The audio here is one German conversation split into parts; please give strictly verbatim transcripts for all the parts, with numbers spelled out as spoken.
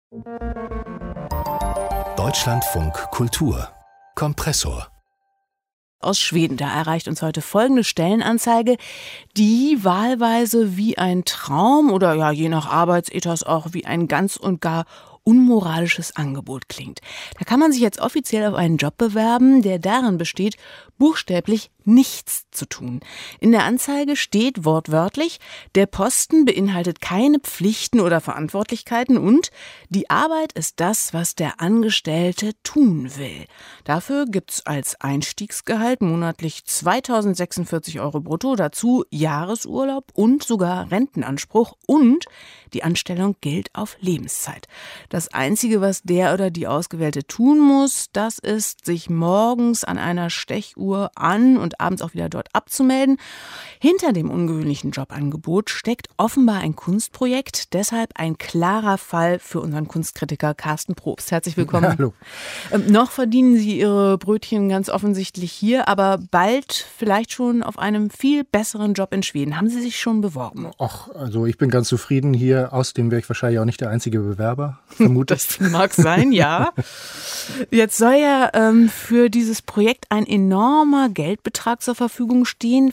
Deutschlandfunk Kultur Kompressor. Aus Schweden, da erreicht uns heute folgende Stellenanzeige, die wahlweise wie ein Traum oder ja je nach Arbeitsethos auch wie ein ganz und gar unmoralisches Angebot klingt. Da kann man sich jetzt offiziell auf einen Job bewerben, der darin besteht, buchstäblich nichts zu tun. In der Anzeige steht wortwörtlich, der Posten beinhaltet keine Pflichten oder Verantwortlichkeiten und die Arbeit ist das, was der Angestellte tun will. Dafür gibt's als Einstiegsgehalt monatlich zweitausendsechsundvierzig Euro brutto, dazu Jahresurlaub und sogar Rentenanspruch und die Anstellung gilt auf Lebenszeit. Das Einzige, was der oder die Ausgewählte tun muss, das ist, sich morgens an einer Stechuhr an und abends auch wieder dort abzumelden. Hinter dem ungewöhnlichen Jobangebot steckt offenbar ein Kunstprojekt, deshalb ein klarer Fall für unseren Kunstkritiker Carsten Probst. Herzlich willkommen. Hallo. Ähm, noch verdienen Sie Ihre Brötchen ganz offensichtlich hier, aber bald vielleicht schon auf einem viel besseren Job in Schweden. Haben Sie sich schon beworben? Ach, also ich bin ganz zufrieden hier. Außerdem wäre ich wahrscheinlich auch nicht der einzige Bewerber, vermute ich. Das mag sein, ja. Jetzt soll ja ähm, für dieses Projekt ein enormer Geldbetrag zur Verfügung stehen,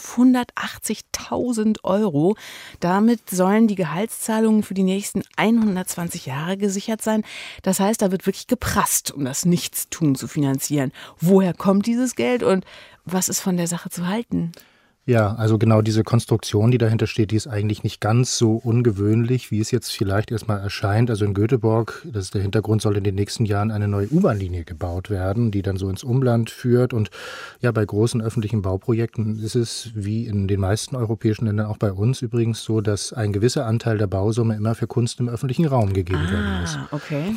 fünfhundertachtzigtausend Euro. Damit sollen die Gehaltszahlungen für die nächsten hundertzwanzig Jahre gesichert sein. Das heißt, da wird wirklich geprasst, um das Nichtstun zu finanzieren. Woher kommt dieses Geld und was ist von der Sache zu halten? Ja, also genau diese Konstruktion, die dahinter steht, die ist eigentlich nicht ganz so ungewöhnlich, wie es jetzt vielleicht erstmal erscheint. Also in Göteborg, das ist der Hintergrund, soll in den nächsten Jahren eine neue U-Bahn-Linie gebaut werden, die dann so ins Umland führt. Und ja, bei großen öffentlichen Bauprojekten ist es, wie in den meisten europäischen Ländern, auch bei uns übrigens so, dass ein gewisser Anteil der Bausumme immer für Kunst im öffentlichen Raum gegeben ah, werden muss. Okay.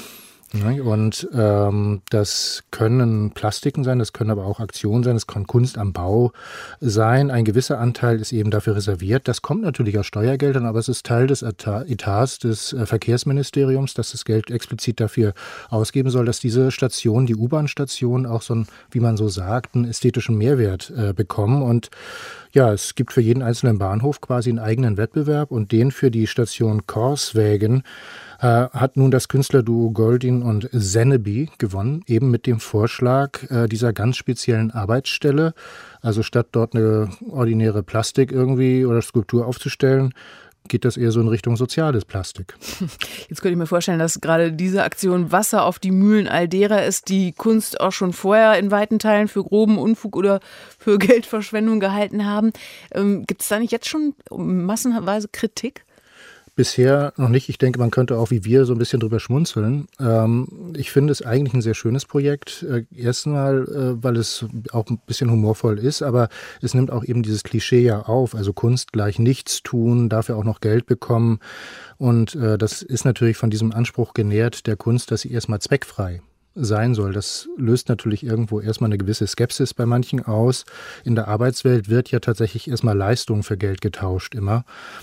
Und ähm, das können Plastiken sein, das können aber auch Aktionen sein, das kann Kunst am Bau sein. Ein gewisser Anteil ist eben dafür reserviert. Das kommt natürlich aus Steuergeldern, aber es ist Teil des Etats des Verkehrsministeriums, dass das Geld explizit dafür ausgeben soll, dass diese Station, die U-Bahn-Station, auch so ein, wie man so sagt, einen ästhetischen Mehrwert äh, bekommen. Und ja, es gibt für jeden einzelnen Bahnhof quasi einen eigenen Wettbewerb und den für die Station Korsvägen äh, hat nun das Künstlerduo Goldin und Zenneby gewonnen, eben mit dem Vorschlag äh, dieser ganz speziellen Arbeitsstelle. Also statt dort eine ordinäre Plastik irgendwie oder Skulptur aufzustellen, geht das eher so in Richtung soziales Plastik. Jetzt könnte ich mir vorstellen, dass gerade diese Aktion Wasser auf die Mühlen all derer ist, die Kunst auch schon vorher in weiten Teilen für groben Unfug oder für Geldverschwendung gehalten haben. Ähm, gibt es da nicht jetzt schon massenweise Kritik? Bisher noch nicht. Ich denke, man könnte auch wie wir so ein bisschen drüber schmunzeln. Ähm, ich finde es eigentlich ein sehr schönes Projekt. Äh, Erstmal, äh, weil es auch ein bisschen humorvoll ist, aber es nimmt auch eben dieses Klischee ja auf. Also Kunst gleich nichts tun, dafür auch noch Geld bekommen. Und äh, das ist natürlich von diesem Anspruch genährt der Kunst, dass sie erstmal zweckfrei sein soll. Das löst natürlich irgendwo erstmal eine gewisse Skepsis bei manchen aus. In der Arbeitswelt wird ja tatsächlich erstmal Leistung für Geld getauscht immer.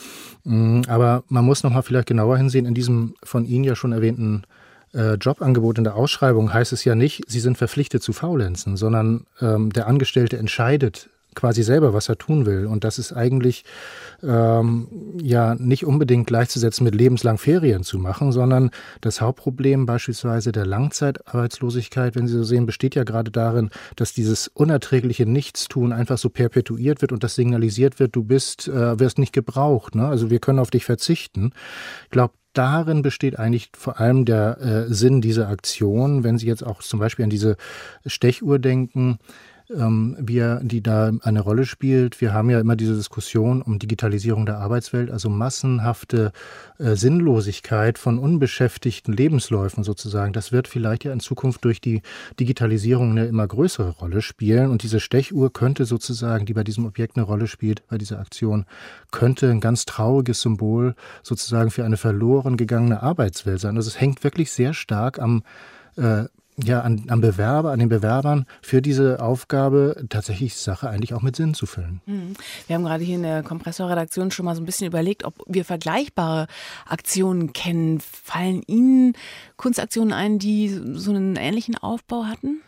Aber man muss noch mal vielleicht genauer hinsehen, in diesem von Ihnen ja schon erwähnten äh, Jobangebot in der Ausschreibung heißt es ja nicht, Sie sind verpflichtet zu faulenzen, sondern ähm, der Angestellte entscheidet quasi selber, was er tun will. Und das ist eigentlich ähm, ja nicht unbedingt gleichzusetzen mit lebenslang Ferien zu machen, sondern das Hauptproblem beispielsweise der Langzeitarbeitslosigkeit, wenn Sie so sehen, besteht ja gerade darin, dass dieses unerträgliche Nichtstun einfach so perpetuiert wird und das signalisiert wird, du bist, äh, wirst nicht gebraucht, ne? Also wir können auf dich verzichten. Ich glaube, darin besteht eigentlich vor allem der äh, Sinn dieser Aktion, wenn Sie jetzt auch zum Beispiel an diese Stechuhr denken, ähm, wie er, die da eine Rolle spielt. Wir haben ja immer diese Diskussion um Digitalisierung der Arbeitswelt, also massenhafte äh, Sinnlosigkeit von unbeschäftigten Lebensläufen sozusagen. Das wird vielleicht ja in Zukunft durch die Digitalisierung eine immer größere Rolle spielen. Und diese Stechuhr könnte sozusagen, die bei diesem Objekt eine Rolle spielt, bei dieser Aktion, könnte ein ganz trauriges Symbol sozusagen für eine verloren gegangene Arbeitswelt sein. Also es hängt wirklich sehr stark am äh, ja, an, am Bewerber, an den Bewerbern für diese Aufgabe, tatsächlich die Sache eigentlich auch mit Sinn zu füllen. Wir haben gerade hier in der Kompressor-Redaktion schon mal so ein bisschen überlegt, ob wir vergleichbare Aktionen kennen. Fallen Ihnen Kunstaktionen ein, die so einen ähnlichen Aufbau hatten?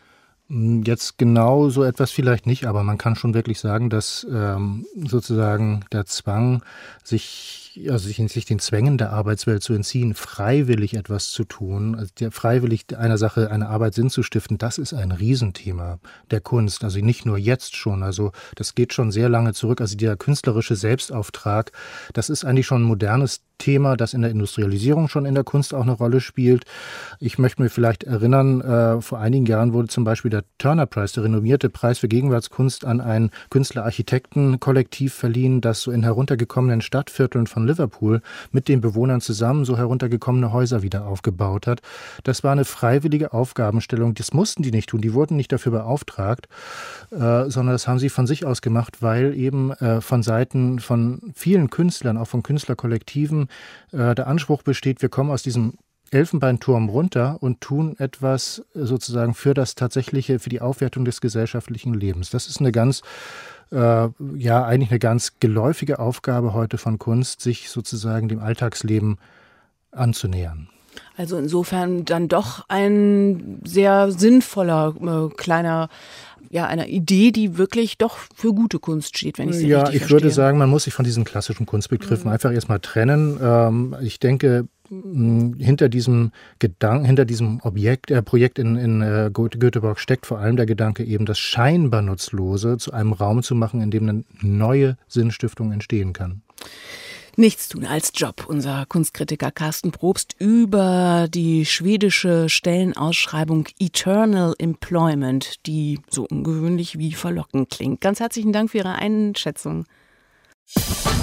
Jetzt genau so etwas vielleicht nicht, aber man kann schon wirklich sagen, dass ähm, sozusagen der Zwang, sich, also sich, sich den Zwängen der Arbeitswelt zu entziehen, freiwillig etwas zu tun, also der, freiwillig einer Sache, einer Arbeit Sinn zu stiften, das ist ein Riesenthema der Kunst. Also nicht nur jetzt schon, also das geht schon sehr lange zurück. Also der künstlerische Selbstauftrag, das ist eigentlich schon ein modernes Thema, das in der Industrialisierung schon in der Kunst auch eine Rolle spielt. Ich möchte mir vielleicht erinnern, äh, vor einigen Jahren wurde zum Beispiel der Turner Prize, der renommierte Preis für Gegenwartskunst, an ein Künstler-Architekten-Kollektiv verliehen, das so in heruntergekommenen Stadtvierteln von Liverpool mit den Bewohnern zusammen so heruntergekommene Häuser wieder aufgebaut hat. Das war eine freiwillige Aufgabenstellung. Das mussten die nicht tun. Die wurden nicht dafür beauftragt, äh, sondern das haben sie von sich aus gemacht, weil eben äh, von Seiten von vielen Künstlern, auch von Künstlerkollektiven, äh, der Anspruch besteht, wir kommen aus diesem Elfenbeinturm runter und tun etwas sozusagen für das tatsächliche, für die Aufwertung des gesellschaftlichen Lebens. Das ist eine ganz, äh, ja, eigentlich eine ganz geläufige Aufgabe heute von Kunst, sich sozusagen dem Alltagsleben anzunähern. Also insofern dann doch ein sehr sinnvoller äh, kleiner, ja, einer Idee, die wirklich doch für gute Kunst steht, wenn ich sie ja, richtig ich verstehe. würde sagen, man muss sich von diesen klassischen Kunstbegriffen mhm. einfach erstmal trennen. Ähm, ich denke, hinter diesem Gedanken, hinter diesem Objekt, äh, Projekt in, in äh, Göteborg steckt vor allem der Gedanke eben, das scheinbar Nutzlose zu einem Raum zu machen, in dem eine neue Sinnstiftung entstehen kann. Nichts tun als Job. Unser Kunstkritiker Carsten Probst über die schwedische Stellenausschreibung Eternal Employment, die so ungewöhnlich wie verlockend klingt. Ganz herzlichen Dank für Ihre Einschätzung.